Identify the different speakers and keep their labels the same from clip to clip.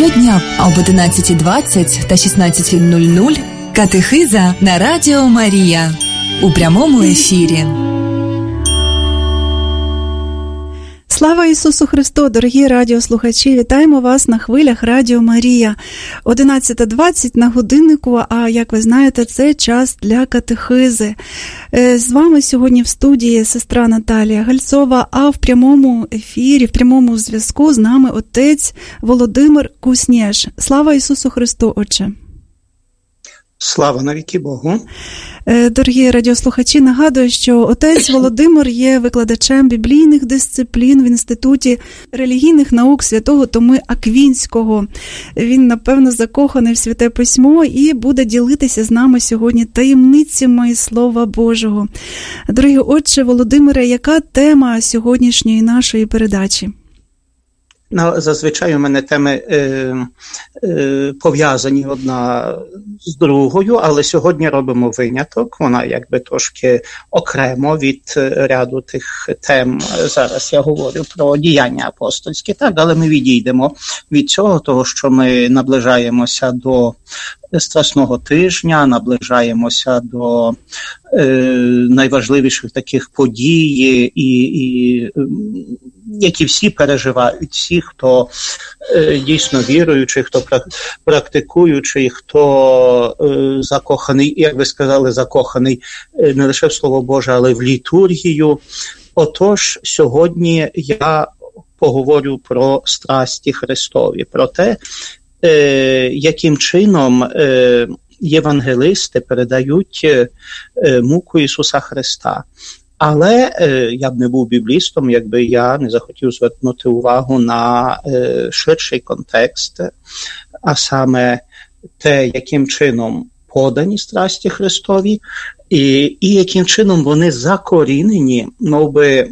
Speaker 1: Щодня об 11:20 та 16:00 катехиза на Радіо Марія у прямому ефірі.
Speaker 2: Слава Ісусу Христу, дорогі радіослухачі! Вітаємо вас на хвилях Радіо Марія. 11:20 на годиннику, а як ви знаєте, це час для катехизи. З вами сьогодні в студії сестра Наталія Гальцова, а в прямому ефірі, в прямому зв'язку з нами отець Володимир Куснєш. Слава Ісусу Христу, Отче!
Speaker 3: Слава навіки Богу!
Speaker 2: Дорогі радіослухачі, нагадую, що отець Володимир є викладачем біблійних дисциплін в Інституті релігійних наук Святого Томи Аквінського. Він, напевно, закоханий в Святе Письмо і буде ділитися з нами сьогодні таємницями Слова Божого. Дорогі отче Володимире, яка тема сьогоднішньої нашої передачі?
Speaker 3: Зазвичай у мене теми пов'язані одна з другою, але сьогодні робимо виняток. Вона якби трошки окремо від ряду тих тем. Зараз я говорю про діяння апостольські, так, але ми відійдемо від цього, того, що ми наближаємося до Страсного тижня, наближаємося до найважливіших таких подій, які всі переживають, всі, хто дійсно віруючий, хто практикуючий, хто закоханий, як ви сказали, закоханий не лише в Слово Боже, але й в літургію. Отож, сьогодні я поговорю про страсті Христові, про те, яким чином євангелисти передають муку Ісуса Христа. Але я б не був біблістом, якби я не захотів звернути увагу на ширший контекст, а саме те, яким чином подані страсті Христові, і яким чином вони закорінені, мовби,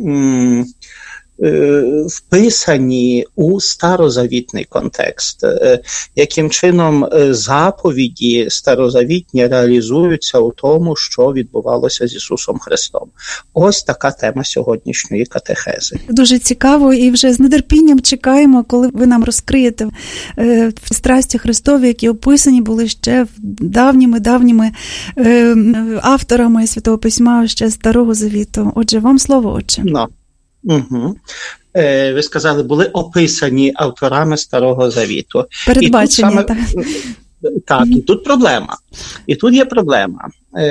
Speaker 3: вписані у старозавітний контекст, яким чином заповіді старозавітні реалізуються у тому, що відбувалося з Ісусом Христом. Ось така тема сьогоднішньої катехези.
Speaker 2: Дуже цікаво, і вже з нетерпінням чекаємо, коли ви нам розкриєте страсті Христові, які описані були ще давніми авторами Святого Письма ще Старого Завіту. Отже, вам слово, Отче.
Speaker 3: Угу. Ви сказали, були описані авторами Старого Завіту.
Speaker 2: Передбачені, так.
Speaker 3: Так, і тут проблема. І тут є проблема.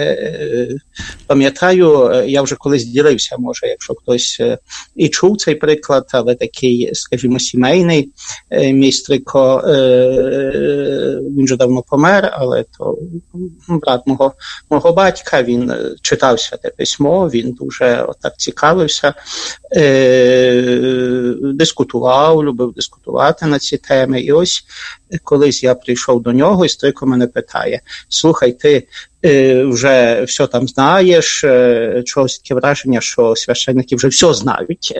Speaker 3: Пам'ятаю, я вже колись ділився, може, якщо хтось і чув цей приклад, але такий, скажімо, сімейний. Мій стрико, він вже давно помер, але то брат мого батька, він читав Святе Письмо, він дуже отак цікавився, дискутував, любив дискутувати на ці теми. І ось колись я прийшов до нього, і стрико мене питає: слухай, ти вже все там знаєш, чогось таке враження, що священники вже все знають.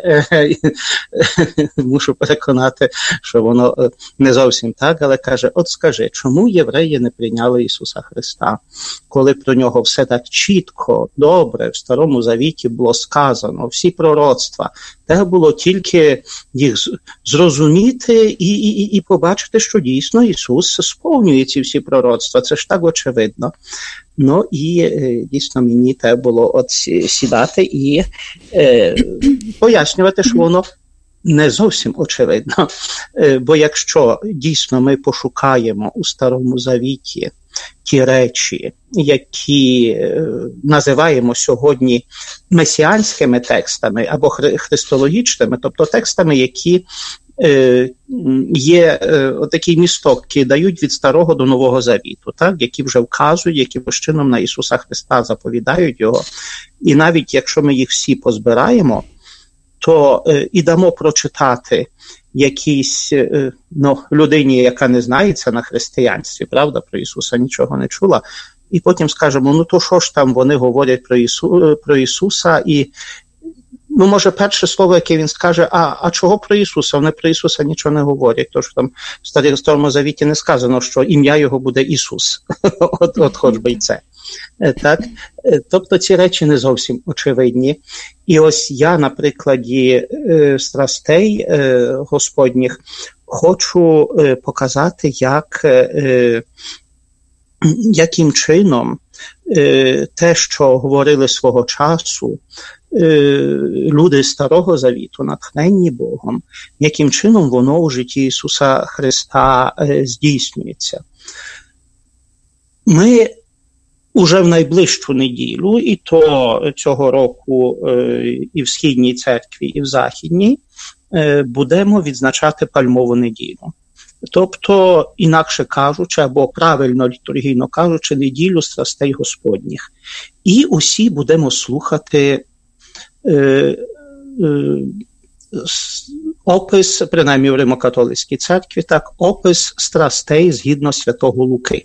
Speaker 3: Мушу переконати, що воно не зовсім так, але каже: от скажи, чому євреї не прийняли Ісуса Христа, коли про нього все так чітко, добре, в Старому Завіті було сказано, всі пророцтва, треба було тільки їх зрозуміти і побачити, що дійсно Ісус сповнює ці всі пророцтва, це ж так очевидно. Ну і дійсно мені треба було от сідати і пояснювати, що воно не зовсім очевидно. Бо якщо дійсно ми пошукаємо у Старому Завіті ті речі, які називаємо сьогодні месіанськими текстами або христологічними, тобто текстами, які є отакий місток, які дають від Старого до Нового Завіту, так, які вже вказують, якимось чином на Ісуса Христа заповідають його. І навіть якщо ми їх всі позбираємо, то і дамо прочитати якійсь людині, яка не знається на християнстві, правда, про Ісуса нічого не чула, і потім скажемо: ну то що ж там вони говорять про Ісуса, і може, перше слово, яке він скаже: а чого про Ісуса? Вони про Ісуса нічого не говорять. Тож там в Старому Завіті не сказано, що ім'я його буде Ісус. От хоч би й це. Так? Тобто ці речі не зовсім очевидні. І ось я на прикладі страстей Господніх хочу показати, яким чином те, що говорили свого часу люди Старого Завіту, натхненні Богом, яким чином воно у житті Ісуса Христа здійснюється. Ми уже в найближчу неділю, і то цього року і в Східній церкві, і в Західній, будемо відзначати Пальмову неділю. Тобто, інакше кажучи, або правильно літургійно кажучи, неділю страстей Господніх. І усі будемо слухати опис, принаймні в Римо-католицькій церкві, так, опис страстей згідно святого Луки.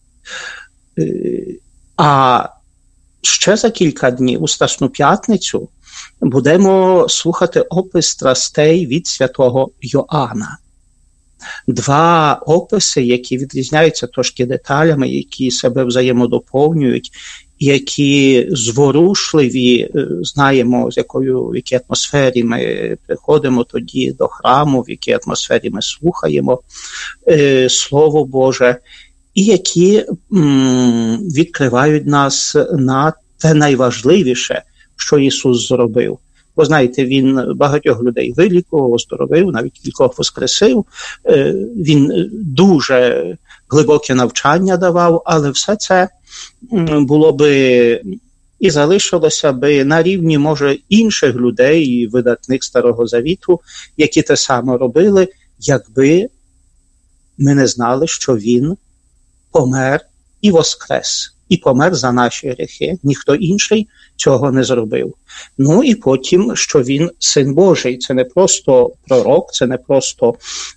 Speaker 3: А ще за кілька днів, у Страсну п'ятницю, будемо слухати опис страстей від святого Йоанна. Два описи, які відрізняються трошки деталями, які себе взаємодоповнюють, які зворушливі, знаємо, в якій атмосфері ми приходимо тоді до храму, в якій атмосфері ми слухаємо Слово Боже, і які відкривають нас на те найважливіше, що Ісус зробив. Бо, знаєте, Він багатьох людей вилікував, оздоровив, навіть кількох воскресив. Він дуже глибоке навчання давав, але все це було би і залишилося би на рівні, може, інших людей, видатних Старого Завіту, які те саме робили, якби ми не знали, що Він помер і воскрес. І помер за наші гріхи. Ніхто інший цього не зробив. Ну і потім, що він Син Божий. Це не просто пророк, це не просто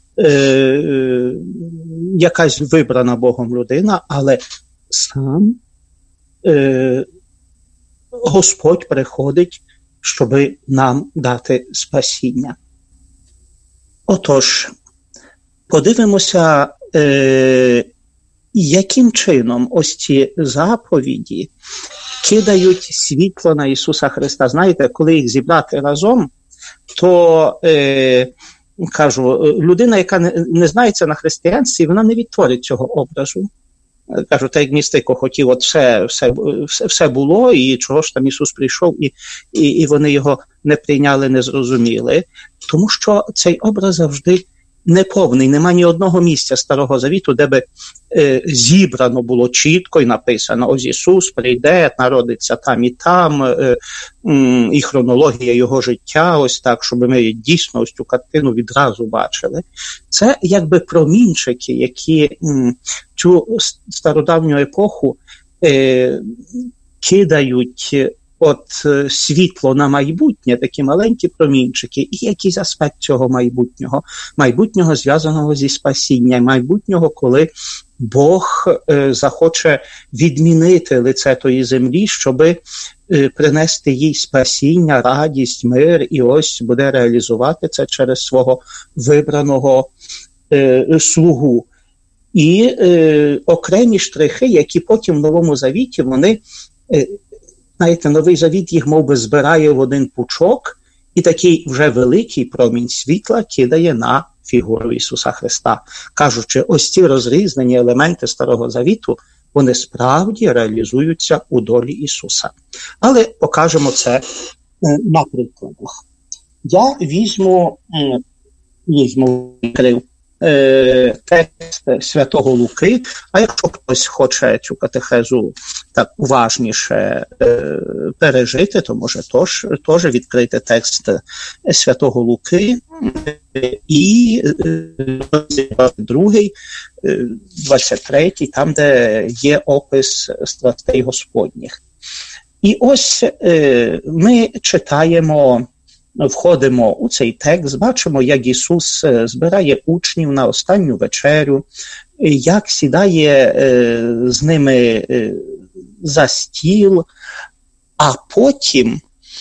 Speaker 3: якась вибрана Богом людина, але сам Господь приходить, щоби нам дати спасіння. Отож, подивимося, яким чином ось ці заповіді кидають світло на Ісуса Христа. Знаєте, коли їх зібрати разом, то, кажу, людина, яка не знається на християнстві, вона не відтворить цього образу. Кажу, так як Містико хотів, от все було, і чого ж там Ісус прийшов, і вони його не прийняли, не зрозуміли. Тому що цей образ завжди неповний, нема ні одного місця Старого Завіту, де би зібрано було чітко і написано: ось Ісус прийде, народиться там, і хронологія його життя, ось так, щоб ми дійсно ось цю картину відразу бачили. Це якби промінчики, які цю стародавню епоху кидають от світло на майбутнє, такі маленькі промінчики, і якийсь аспект цього майбутнього зв'язаного зі спасінням, майбутнього, коли Бог захоче відмінити лице тої землі, щоби принести їй спасіння, радість, мир, і ось буде реалізувати це через свого вибраного слугу. І окремі штрихи, які потім в Новому Завіті, вони, знаєте, Новий Завіт їх мов би збирає в один пучок, і такий вже великий промінь світла кидає на фігуру Ісуса Христа, кажучи, ось ці розрізнені елементи Старого Завіту, вони справді реалізуються у долі Ісуса. Але покажемо це на прикладах. Я візьму текст Святого Луки, а якщо хтось хоче цю катехезу так уважніше пережити, то може теж відкрити текст Святого Луки і 22, 23, там, де є опис страстей Господніх. І ось ми читаємо, входимо у цей текст, бачимо, як Ісус збирає учнів на останню вечерю, як сідає з ними за стіл, а потім,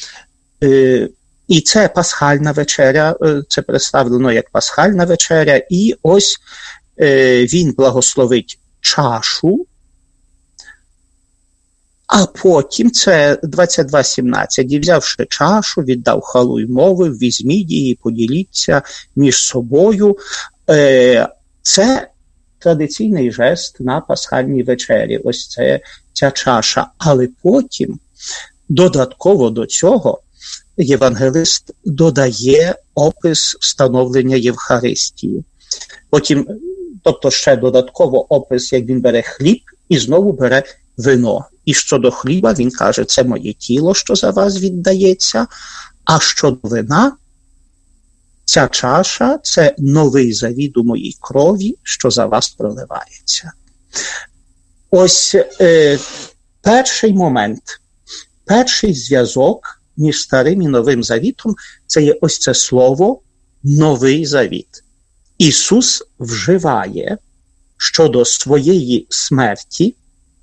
Speaker 3: і це пасхальна вечеря, це представлено як пасхальна вечеря, і ось Він благословить чашу, А потім, це 22:17, і взявши чашу, віддав хвалу й мовив, візьміть її, поділіться між собою. Це традиційний жест на пасхальній вечері, ось це ця чаша. Але потім, додатково до цього, євангелист додає опис встановлення Євхаристії. Потім, тобто ще додатково опис, як він бере хліб і знову бере вино. І щодо хліба він каже, це моє тіло, що за вас віддається, а щодо вина, ця чаша – це новий завіт у моїй крові, що за вас проливається. Ось перший момент, перший зв'язок між Старим і Новим Завітом – це є ось це слово «новий завіт». Ісус вживає щодо своєї смерті,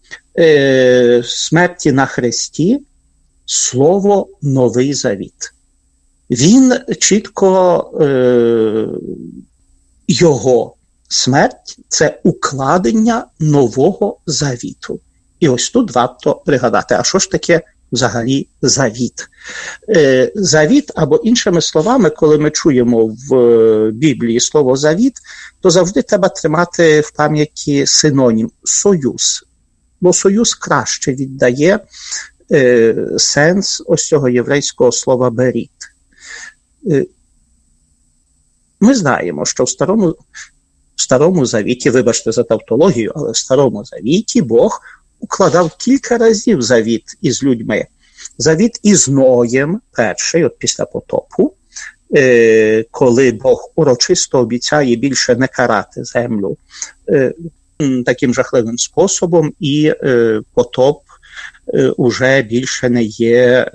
Speaker 3: смерті на хресті, слово «новий завіт». Він чітко, його смерть – це укладення нового завіту. І ось тут варто пригадати, а що ж таке взагалі завіт? Завіт, або іншими словами, коли ми чуємо в Біблії слово завіт, то завжди треба тримати в пам'яті синонім – союз. Бо союз краще віддає сенс ось цього єврейського слова «беріт». Ми знаємо, що в Старому Завіті, вибачте за тавтологію, але в Старому Завіті Бог укладав кілька разів завіт із людьми. Завіт із Ноєм, перший, от після потопу, коли Бог урочисто обіцяє більше не карати землю таким жахливим способом, і потоп уже більше не є,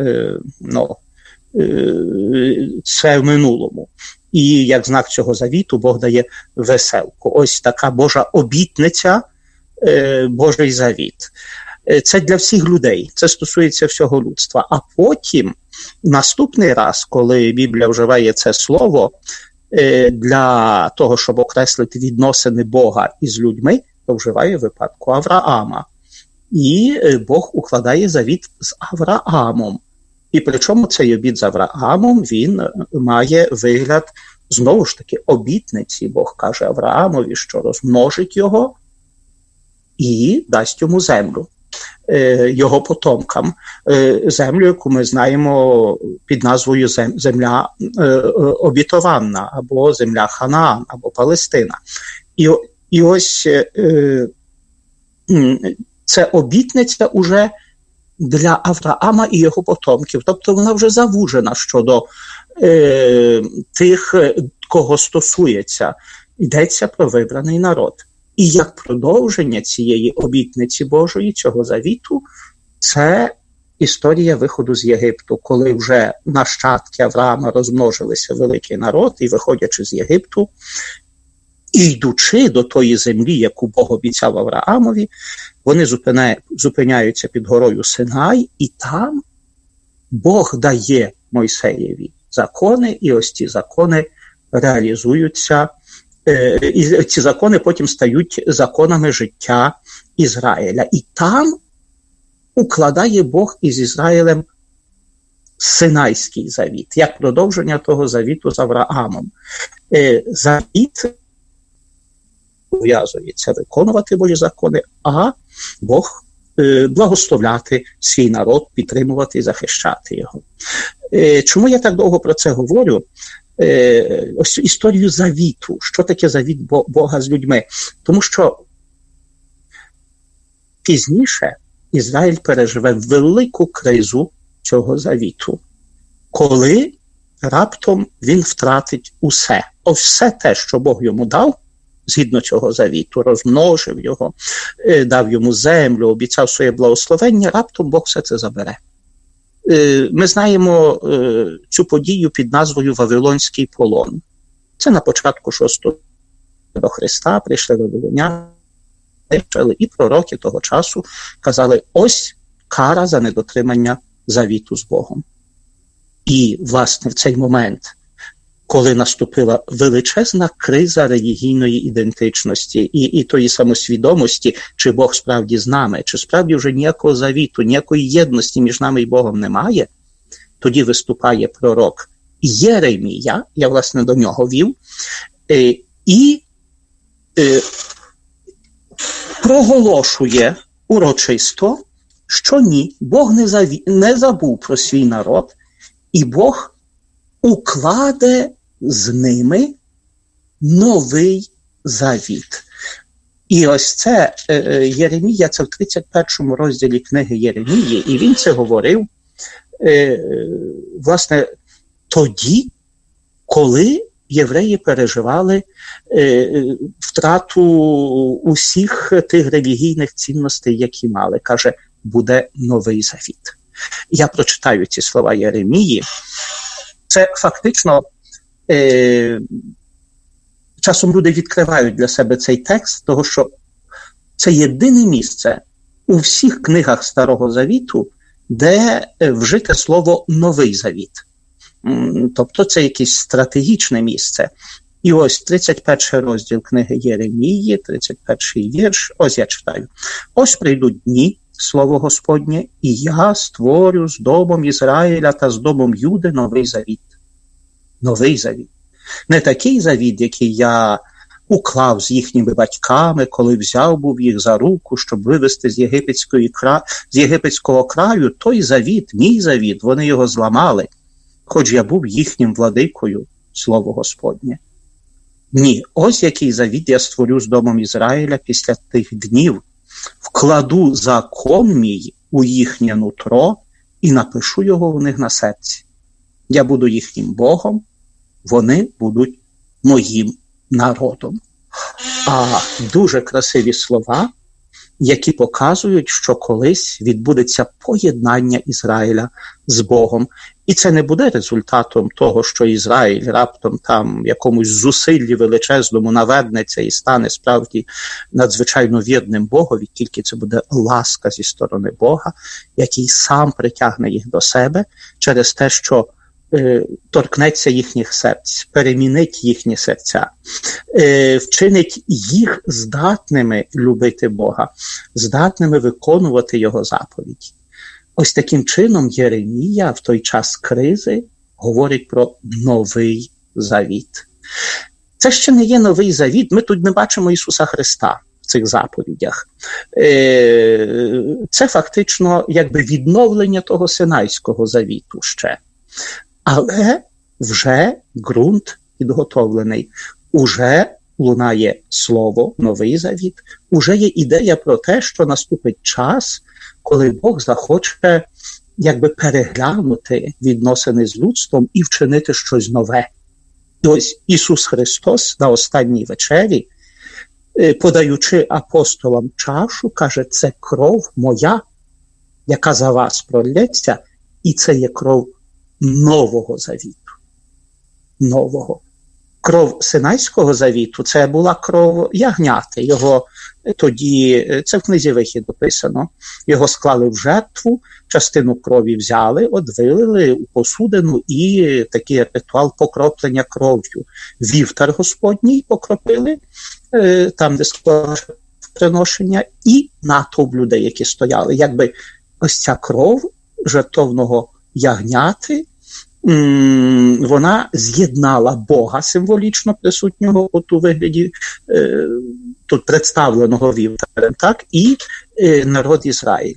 Speaker 3: це в минулому. І як знак цього завіту Бог дає веселку. Ось така Божа обітниця, Божий завіт. Це для всіх людей, це стосується всього людства. А потім, наступний раз, коли Біблія вживає це слово для того, щоб окреслити відносини Бога із людьми, то вживає в випадку Авраама. І Бог укладає завіт з Авраамом. І причому цей обіт з Авраамом, він має вигляд, знову ж таки, обітниці. Бог каже Авраамові, що розмножить його і дасть йому землю, його потомкам. Землю, яку ми знаємо під назвою земля обітована, або земля Ханаан, або Палестина. І ось це обітниця уже для Авраама і його потомків. Тобто вона вже завужена щодо тих, кого стосується. Йдеться про вибраний народ. І як продовження цієї обітниці Божої, цього завіту, це історія виходу з Єгипту, коли вже нащадки Авраама розмножилися великий народ, і виходячи з Єгипту, і йдучи до тої землі, яку Бог обіцяв Авраамові, вони зупиняються під горою Синай, і там Бог дає Мойсеєві закони, і ось ці закони реалізуються, і ці закони потім стають законами життя Ізраїля. І там укладає Бог із Ізраїлем Синайський завіт, як продовження того завіту з Авраамом. Завіт пов'язується виконувати Божі закони, а Бог благословляти свій народ, підтримувати і захищати його. Чому я так довго про це говорю? Ось історію завіту. Що таке завіт Бога з людьми? Тому що пізніше Ізраїль переживе велику кризу цього завіту, коли раптом він втратить усе. Ось все те, що Бог йому дав, згідно цього завіту, розмножив його, дав йому землю, обіцяв своє благословення, раптом Бог все це забере. Ми знаємо цю подію під назвою Вавилонський полон. Це на початку 6-го до Христа прийшли вавилоняни, і пророки того часу казали, ось кара за недотримання завіту з Богом. І, власне, в цей момент, коли наступила величезна криза релігійної ідентичності і тої самосвідомості, чи Бог справді з нами, чи справді вже ніякого завіту, ніякої єдності між нами і Богом немає, тоді виступає пророк Єремія, я, власне, до нього вів, і проголошує урочисто, що ні, Бог не забув про свій народ, і Бог укладе з ними новий завіт. І ось це Єремія, це в 31 розділі книги Єремії, і він це говорив, власне, тоді, коли євреї переживали втрату усіх тих релігійних цінностей, які мали. Каже, буде новий завіт. Я прочитаю ці слова Єремії. Це фактично, часом люди відкривають для себе цей текст, того що це єдине місце у всіх книгах Старого Завіту, де вжите слово «новий завіт». Тобто це якесь стратегічне місце. І ось 31 розділ книги Єремії, 31 вірш, ось я читаю. «Ось прийдуть дні, слово Господнє, і я створю з домом Ізраїля та з домом Юди новий завіт». Новий завіт. Не такий завіт, який я уклав з їхніми батьками, коли взяв був їх за руку, щоб вивести з єгипетського краю. Той завіт, мій завіт, вони його зламали, хоч я був їхнім владикою, слово Господнє. Ні, ось який завіт я створю з домом Ізраїля після тих днів. Вкладу закон мій у їхнє нутро і напишу його у них на серці. Я буду їхнім Богом, вони будуть моїм народом. А дуже красиві слова, які показують, що колись відбудеться поєднання Ізраїля з Богом. І це не буде результатом того, що Ізраїль раптом там якомусь зусиллі величезному навернеться і стане справді надзвичайно вірним Богові, тільки це буде ласка зі сторони Бога, який сам притягне їх до себе через те, що торкнеться їхніх серць, перемінить їхні серця, вчинить їх здатними любити Бога, здатними виконувати Його заповіді. Ось таким чином Єремія в той час кризи говорить про новий завіт. Це ще не є новий завіт, ми тут не бачимо Ісуса Христа в цих заповідях. Це фактично якби відновлення того Синайського завіту ще. Але вже ґрунт підготовлений, уже лунає слово, новий завіт, уже є ідея про те, що наступить час, коли Бог захоче якби переглянути відносини з людством і вчинити щось нове. І ось Ісус Христос на останній вечері, подаючи апостолам чашу, каже, це кров моя, яка за вас пролється, і це є кров нового завіту. Нового. Кров Синайського завіту – це була кров ягняти. Його тоді, це в книзі Вихід описано, його склали в жертву, частину крові взяли, вилили у посудину і такий ритуал покроплення кров'ю. Вівтар Господній покропили, там, де склали приношення, і натовп людей, які стояли. Якби ось ця кров жертовного ягняти, вона з'єднала Бога символічно присутнього от у вигляді тут представленого вівтарем, так, і народ Ізраїль.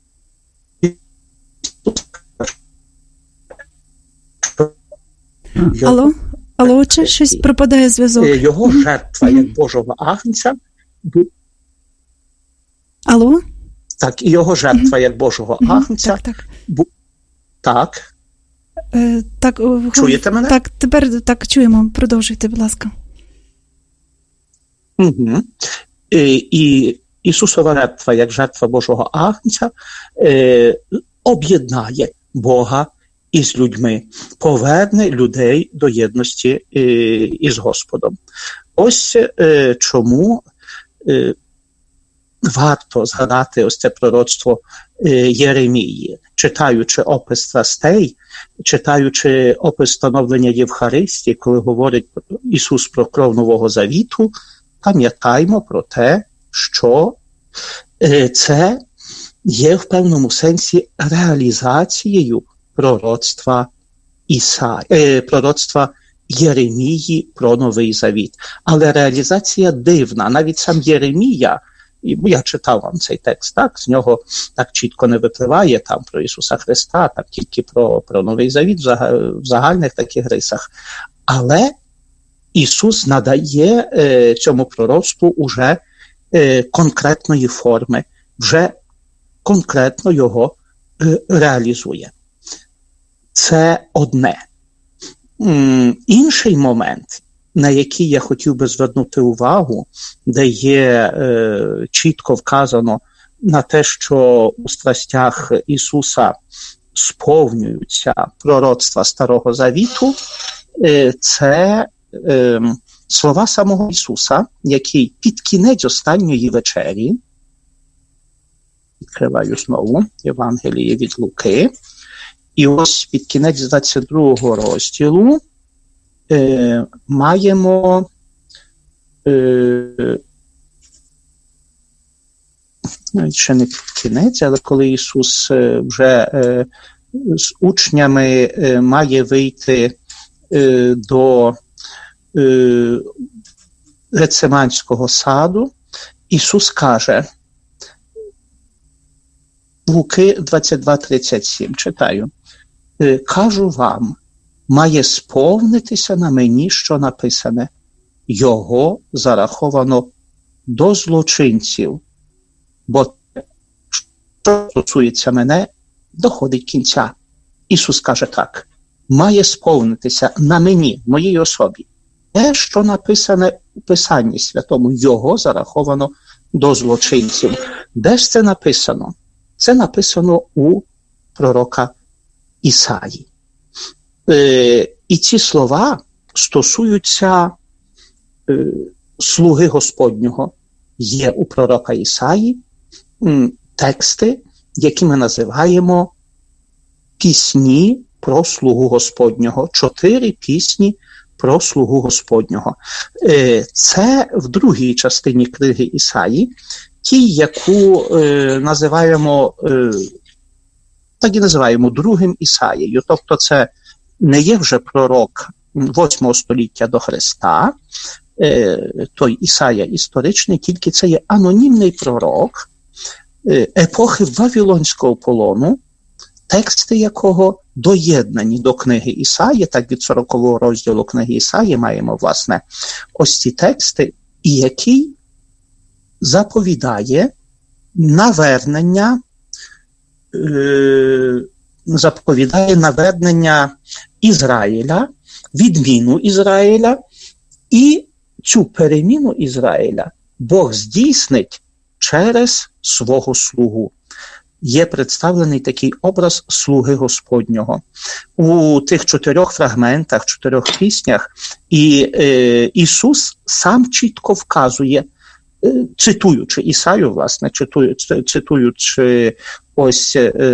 Speaker 2: Алло, чи щось пропадає зв'язок?
Speaker 3: Його жертва як Божого агнця.
Speaker 2: Алло?
Speaker 3: Так, і його жертва як Божого агнця. Так.
Speaker 2: Так,
Speaker 3: чуєте мене?
Speaker 2: Так, тепер так чуємо. Продовжуйте, будь ласка.
Speaker 3: Угу. І Ісусова жертва, як жертва Божого агнця, об'єднає Бога із людьми, поверне людей до єдності із Господом. Ось чому варто згадати ось це пророцтво Єремії, читаючи опис страстей, читаючи опис становлення Євхаристії, коли говорить Ісус про кров Нового Завіту, пам'ятаймо про те, що це є в певному сенсі реалізацією пророцтва Єремії про Новий Завіт. Але реалізація дивна. Навіть сам Єремія, я читав вам цей текст, так, з нього так чітко не випливає там про Ісуса Христа, так тільки про Новий Завіт в загальних таких рисах. Але Ісус надає цьому пророцтву уже конкретної форми, вже конкретно його реалізує. Це одне. Інший момент, на який я хотів би звернути увагу, де є чітко вказано на те, що у страстях Ісуса сповнюються пророцтва Старого Завіту, це слова самого Ісуса, який під кінець останньої вечері, відкриваю знову Євангеліє від Луки, і ось під кінець 22 розділу маємо ще не під кінець, але коли Ісус вже з учнями має вийти до Гециманського саду, Ісус каже, Луки 22:37, читаю, «Кажу вам, має сповнитися на мені, що написане, його зараховано до злочинців, бо що стосується мене, доходить кінця». Ісус каже так, має сповнитися на мені, моїй особі, те, що написане у Писанні Святому, його зараховано до злочинців. Де ж це написано? Це написано у пророка Ісаї. І ці слова стосуються слуги Господнього. Є у пророка Ісаї тексти, які ми називаємо пісні про слугу Господнього. 4 пісні про слугу Господнього. Це в другій частині книги Ісаї, ті, яку називаємо, так і називаємо другим Ісаєю. Тобто це не є вже пророк 8 століття до Христа, той Ісая історичний, тільки це є анонімний пророк епохи Вавилонського полону, тексти якого доєднані до книги Ісаї, так від 40-го розділу книги Ісаї маємо, власне, ось ці тексти, і який заповідає навернення Ізраїля, відміну Ізраїля, і цю переміну Ізраїля Бог здійснить через свого слугу. Є представлений такий образ слуги Господнього. У тих 4 фрагментах, 4 піснях, і Ісус сам чітко вказує, цитуючи Ісаю, власне, цитуючи ось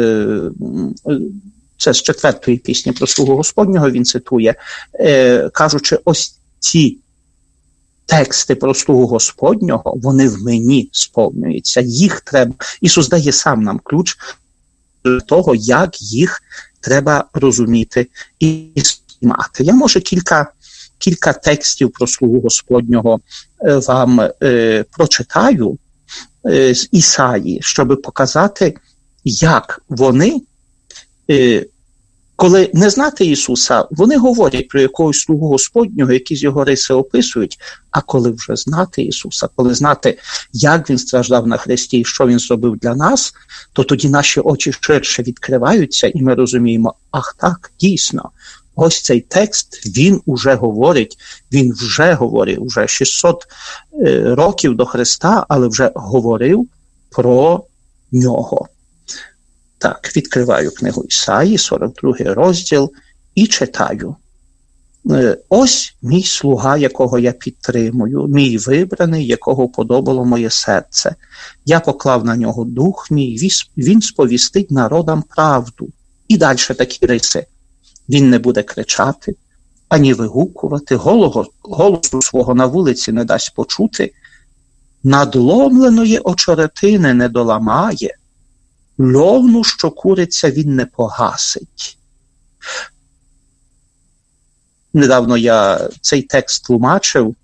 Speaker 3: це з 4-ї пісні про слугу Господнього, він цитує, кажучи, ось ці тексти про слугу Господнього, вони в мені сповнюються, їх треба, Ісус дає сам нам ключ до того, як їх треба розуміти і сприймати. Я, може, кілька текстів про слугу Господнього вам прочитаю з Ісаї, щоб показати, як вони, коли не знати Ісуса, вони говорять про якогось слугу Господнього, якісь його риси описують, а коли вже знати Ісуса, коли знати, як Він страждав на хресті і що Він зробив для нас, то тоді наші очі ширше відкриваються і ми розуміємо, ах так, дійсно, ось цей текст, він вже говорить, уже 600 років до Христа, але вже говорив про нього. Так, відкриваю книгу Ісаї, 42 розділ, і читаю. Ось мій слуга, якого я підтримую, мій вибраний, якого подобало моє серце. Я поклав на нього дух мій, він сповістить народам правду. І далі такі риси. Він не буде кричати, ані вигукувати, голосу свого на вулиці не дасть почути, надломленої очеретини не доламає, льовну, що куриться, він не погасить. Недавно я цей текст тлумачив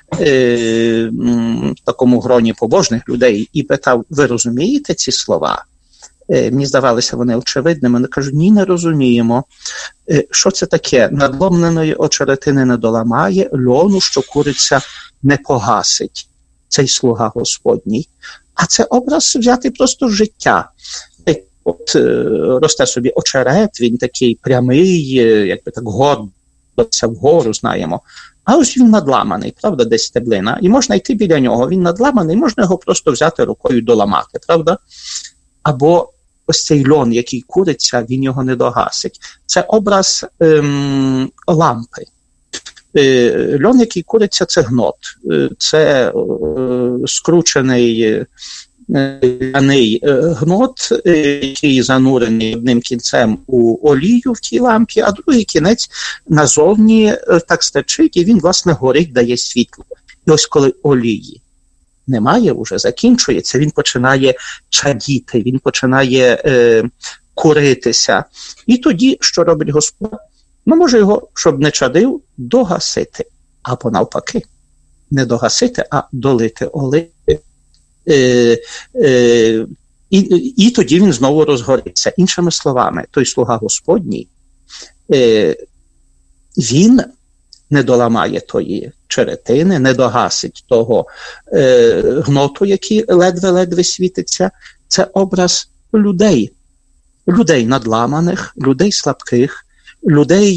Speaker 3: в такому гроні побожних людей і питав, ви розумієте ці слова? Мені здавалися вони очевидними. Я кажу, ні, не розуміємо. Що це таке? Надломленої очеретини не доламає, льону, що куриться, не погасить. Цей слуга Господній. А це образ взяти просто з життя. От росте собі очерет, він такий прямий, якби так гордо вгору, знаємо. А ось він надламаний, правда, десь стеблина. І можна йти біля нього, він надламаний, можна його просто взяти рукою доламати, правда? Або ось цей льон, який куриться, він його не догасить. Це образ лампи. Льон, який куриться, це гнот. Це скручений гнот, який занурений одним кінцем у олію в тій лампі, а другий кінець назовні так стечить, і він, власне, горить, дає світло. І ось коли олії немає, вже закінчується, він починає чадіти, він починає куритися. І тоді, що робить Господь? Ну, може його, щоб не чадив, догасити. Або навпаки, не догасити, а долити олії. І тоді він знову розгориться. Іншими словами, той слуга Господній, він не доламає тої черетини, не догасить того гноту, який ледве-ледве світиться. Це образ людей. Людей надламаних, людей слабких, людей,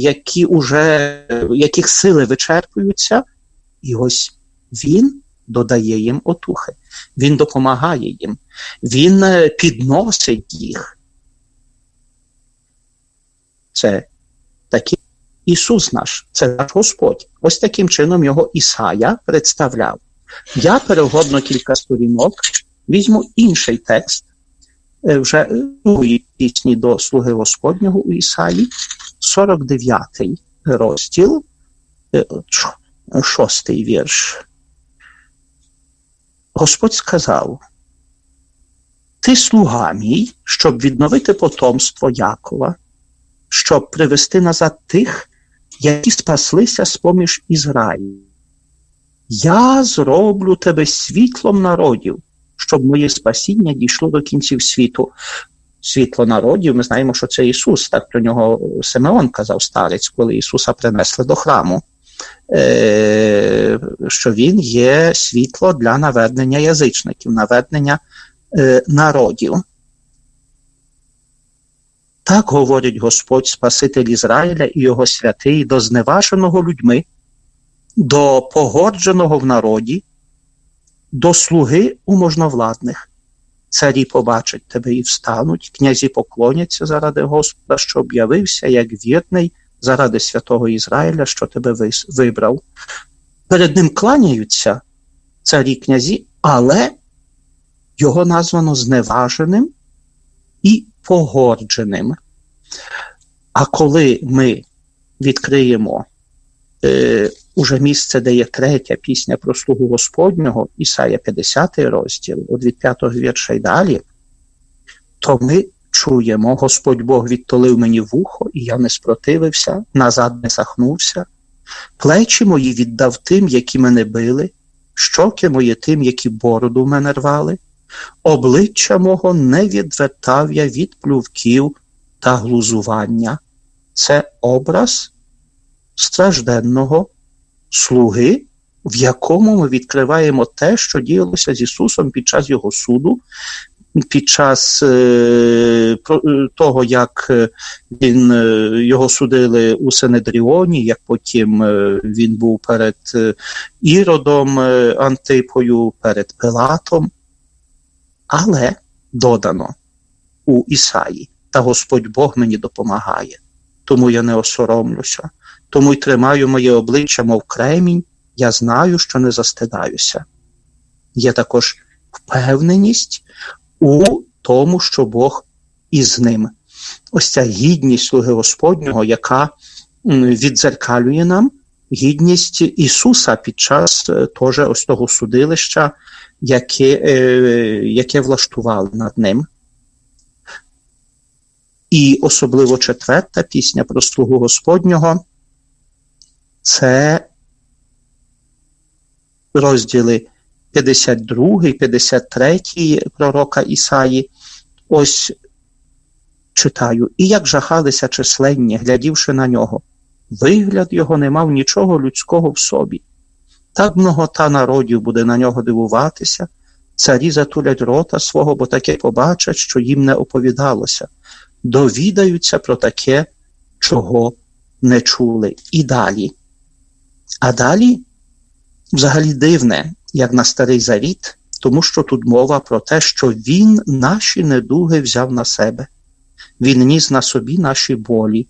Speaker 3: яких сили вичерпуються. І ось він додає їм отухи. Він допомагає їм. Він підносить їх. Це такий Ісус наш, це наш Господь. Ось таким чином його Ісая представляв. Я перегорну кілька сторінок, візьму інший текст, вже другої пісні до слуги Господнього у Ісаї, 49-й розділ, 6-й вірш. Господь сказав: «Ти слуга мій, щоб відновити потомство Якова, щоб привести назад тих, які спаслися з-поміж Ізраїля. Я зроблю тебе світлом народів, щоб моє спасіння дійшло до кінців світу». Світло народів, ми знаємо, що це Ісус, так про нього Симеон казав, старець, коли Ісуса принесли до храму, що він є світло для навернення язичників, навернення народів. Так говорить Господь, Спаситель Ізраїля і його святий, до зневаженого людьми, до погордженого в народі, до слуги у можновладних. Царі побачать тебе і встануть, князі поклоняться заради Господа, що об'явився як вірний заради святого Ізраїля, що тебе вибрав. Перед ним кланяються царі, князі, але його названо зневаженим і погордженим. А коли ми відкриємо уже місце, де є третя пісня про слугу Господнього, Ісая 50 розділ, від 5-го вірша й далі, то ми чуємо: Господь Бог відтулив мені вухо, і я не спротивився, назад не сахнувся. Плечі мої віддав тим, які мене били, щоки мої тим, які бороду в мене рвали. Обличчя мого не відвертав я від плювків та глузування. Це образ стражденного слуги, в якому ми відкриваємо те, що діялося з Ісусом під час Його суду, під час того, як його судили у Синедріоні, як потім він був перед Іродом Антипою, перед Пилатом. Але додано у Ісаї: «Та Господь Бог мені допомагає, тому я не осоромлюся, тому й тримаю моє обличчя, мов кремінь, я знаю, що не застидаюся. Є також впевненість у тому, що Бог із ним. Ось ця гідність слуги Господнього, яка віддзеркалює нам гідність Ісуса під час теж ось того судилища, яке влаштували над ним. І особливо 4-та пісня про слугу Господнього це розділи 52, 53 пророка Ісаї. Ось читаю. «І як жахалися численні, глядівши на нього. Вигляд його не мав нічого людського в собі. Так многота народів буде на нього дивуватися. Царі затулять рота свого, бо таке побачать, що їм не оповідалося. Довідаються про таке, чого не чули». І далі. А далі взагалі дивне, як на Старий Завіт, тому що тут мова про те, що Він наші недуги взяв на себе. Він ніс на собі наші болі.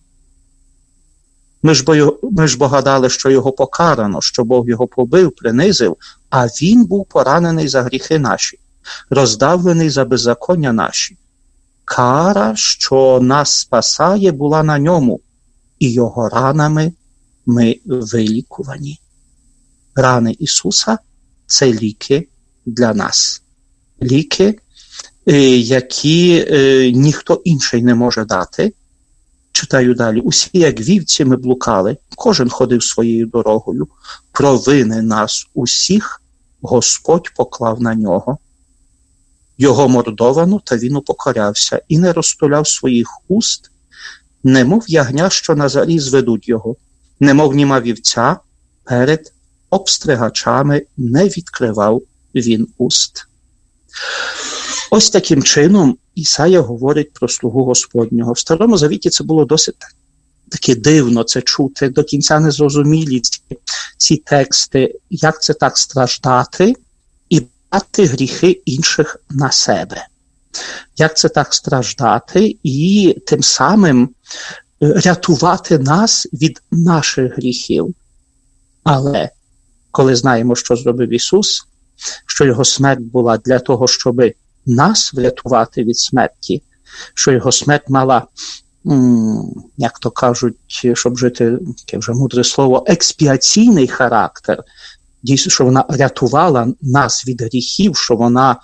Speaker 3: Ми ж бо гадали, що його покарано, що Бог його побив, принизив, а він був поранений за гріхи наші, роздавлений за беззаконня наші. Кара, що нас спасає, була на ньому, і його ранами ми вилікувані. Рани Ісуса – це ліки для нас. Ліки, які ніхто інший не може дати. Читаю далі. «Усі, як вівці, ми блукали, кожен ходив своєю дорогою. Провини нас усіх Господь поклав на нього. Його мордовано, та він упокорявся, і не розтуляв своїх уст, немов ягня, що на зарі зведуть його, немов німа вівця, перед обстригачами не відкривав він уст». Ось таким чином Ісая говорить про слугу Господнього. В Старому Завіті це було досить таки дивно це чути, до кінця незрозумілі ці тексти, як це так страждати і брати гріхи інших на себе. Як це так страждати і тим самим рятувати нас від наших гріхів. Але коли знаємо, що зробив Ісус, що Його смерть була для того, щоб нас врятувати від смерті, що Його смерть мала, як то кажуть, щоб жити, яке вже мудре слово, експіаційний характер, дійсно, що вона рятувала нас від гріхів, що вона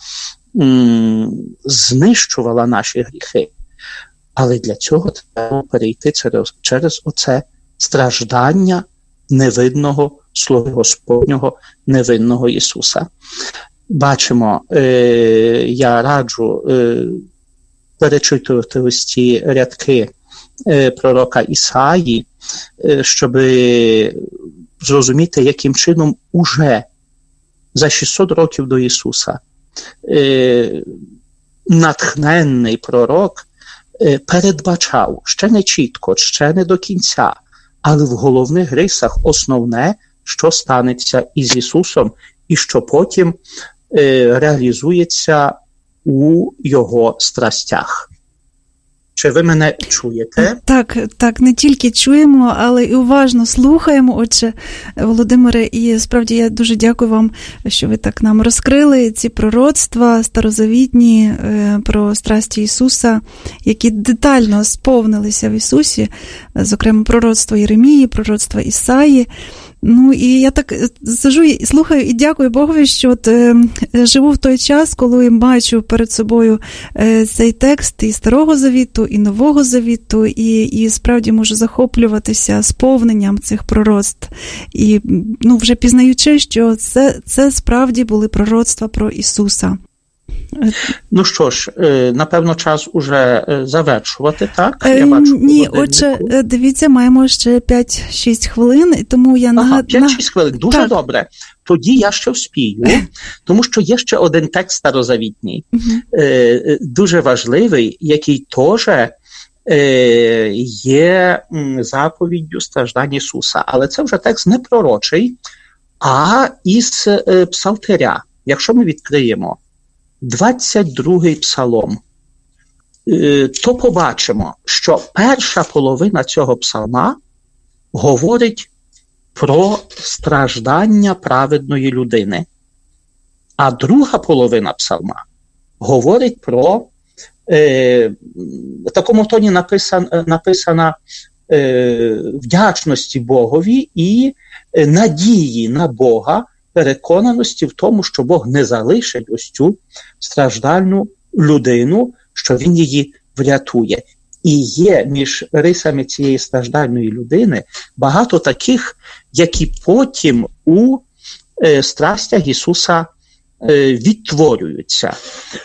Speaker 3: знищувала наші гріхи. Але для цього треба перейти через оце страждання невинного слуги Господнього, невинного Ісуса. Бачимо, я раджу перечитувати ось ці рядки пророка Ісаї, щоб зрозуміти, яким чином уже за 600 років до Ісуса натхненний пророк передбачав, ще не чітко, ще не до кінця, але в головних рисах основне, що станеться із Ісусом і що потім реалізується у Його страстях. Чи ви мене чуєте?
Speaker 2: Так, не тільки чуємо, але і уважно слухаємо. Отже, Володимире, і справді я дуже дякую вам, що ви так нам розкрили ці пророцтва старозавітні про страсті Ісуса, які детально сповнилися в Ісусі, зокрема пророцтво Єремії, пророцтво Ісаї. Ну, і я так сиджу і слухаю і дякую Богові, що живу в той час, коли бачу перед собою цей текст і Старого Завіту, і Нового Завіту, і справді можу захоплюватися сповненням цих пророцтв. І вже пізнаючи, що це справді були пророцтва про Ісуса.
Speaker 3: Ну що ж, напевно, час уже завершувати, так? Я бачу,
Speaker 2: ні, отже, дивіться, маємо ще 5-6 хвилин, тому я нагадую...
Speaker 3: 5-6 хвилин, дуже добре. Тоді я ще вспію, тому що є ще один текст старозавітній, дуже важливий, який теж є заповіддю страждань Ісуса. Але це вже текст не пророчий, а із Псалтиря. Якщо ми відкриємо 22-й псалом, то побачимо, що перша половина цього псалма говорить про страждання праведної людини. А друга половина псалма говорить про, в такому тоні написана вдячності Богові і надії на Бога, переконаності в тому, що Бог не залишить ось цю страждальну людину, що Він її врятує. І є між рисами цієї страждальної людини багато таких, які потім у страстях Ісуса відтворюються.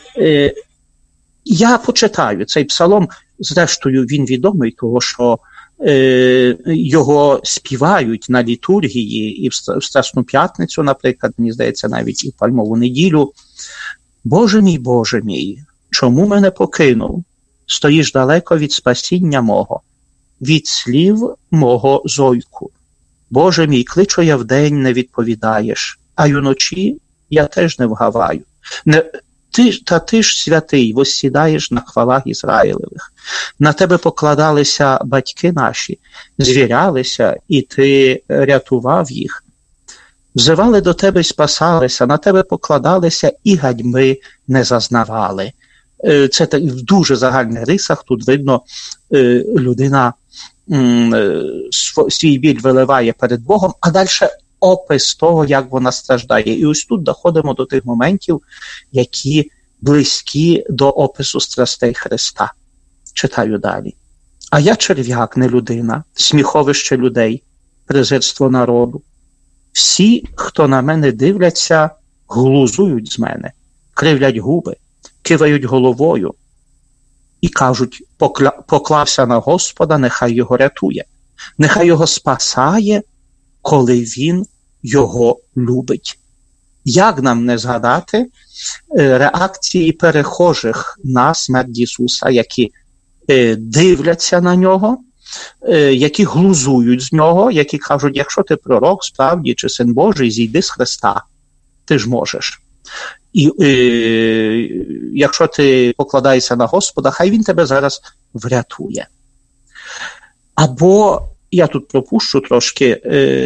Speaker 3: Я почитаю цей псалом, зрештою він відомий, тому що його співають на літургії і в Страсну п'ятницю, наприклад, мені здається, навіть і в Пальмову неділю. Боже мій, чому мене покинув? Стоїш далеко від спасіння мого, від слів мого зойку. Боже мій, кличу я вдень, не відповідаєш, а й уночі я теж не вгаваю. Ти ж святий, воссідаєш на хвалах Ізраїлевих. На тебе покладалися батьки наші, звірялися, і ти рятував їх. Взивали до тебе й спасалися, на тебе покладалися і гадьми не зазнавали. Це в дуже загальних рисах, тут видно, людина свій біль виливає перед Богом, а далі опис того, як вона страждає. І ось тут доходимо до тих моментів, які близькі до опису страстей Христа. Читаю далі. А я черв'як, не людина, сміховище людей, презирство народу. Всі, хто на мене дивляться, глузують з мене, кривлять губи, кивають головою і кажуть, поклався на Господа, нехай його рятує, нехай його спасає, коли він його любить. Як нам не згадати реакції перехожих на смерть Ісуса, які дивляться на нього, які глузують з нього, які кажуть, якщо ти пророк справді чи син Божий, зійди з Христа, ти ж можеш. І якщо ти покладаєшся на Господа, хай він тебе зараз врятує. Або, я тут пропущу трошки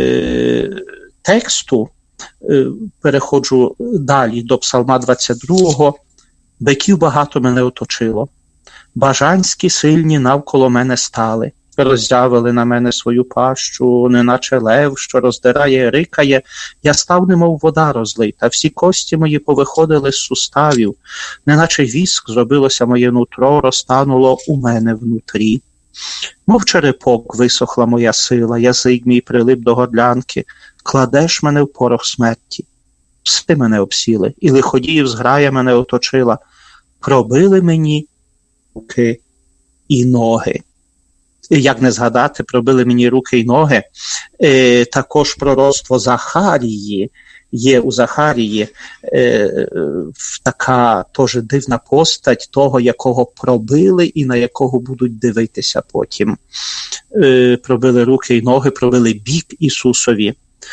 Speaker 3: тексту, переходжу далі до Псалма 22. Биків багато мене оточило, бажанські сильні навколо мене стали, роззявили на мене свою пащу, неначе лев, що роздирає, рикає. Я став, немов вода розлита, всі кості мої повиходили з суставів, неначе віск зробилося моє нутро, розтануло у мене внутрі. Мов черепок висохла моя сила, язик мій прилип до горлянки, кладеш мене в порох смерті. Пси мене обсіли, і лиходіїв зграя мене оточила, пробили мені руки і ноги. Як не згадати, пробили мені руки і ноги. Також пророцтво Захарії, є у Захарії така теж дивна постать того, якого пробили і на якого будуть дивитися потім. Пробили руки і ноги, пробили бік Ісусові.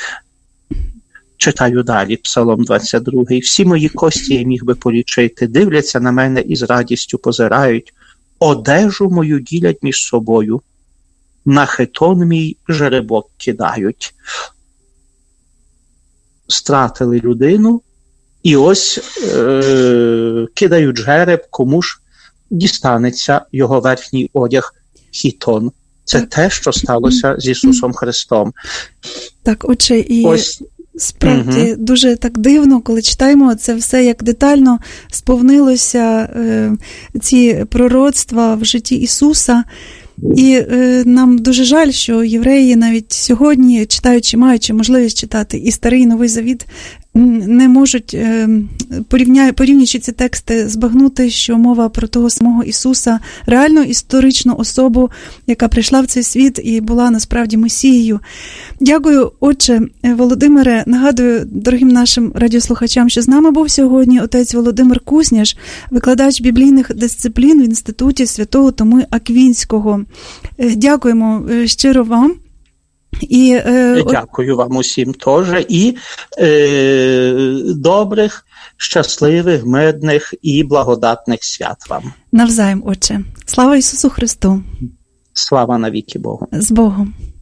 Speaker 3: Читаю далі, Псалом 22. Всі мої кості я міг би полічити, дивляться на мене і з радістю позирають, одежу мою ділять між собою, на хитон мій жеребок кидають. Стратили людину, і ось кидають жереб, кому ж дістанеться його верхній одяг хітон. Це те, що сталося з Ісусом Христом.
Speaker 2: Так, отже, і ось, справді дуже так дивно, коли читаємо це все, як детально сповнилося ці пророцтва в житті Ісуса. І нам дуже жаль, що євреї навіть сьогодні, читаючи, маючи можливість читати і Старий, і Новий Завіт, не можуть, порівнюючи ці тексти, збагнути, що мова про того самого Ісуса, реальну історичну особу, яка прийшла в цей світ і була насправді Месією. Дякую, отче Володимире. Нагадую дорогим нашим радіослухачам, що з нами був сьогодні отець Володимир Кузняш, викладач біблійних дисциплін в Інституті Святого Томи Аквінського. Дякуємо щиро вам. І,
Speaker 3: дякую вам усім теж. І добрих, щасливих, мирних і благодатних свят вам.
Speaker 2: Навзаєм, отче. Слава Ісусу Христу.
Speaker 3: Слава навіки Богу.
Speaker 2: З Богом.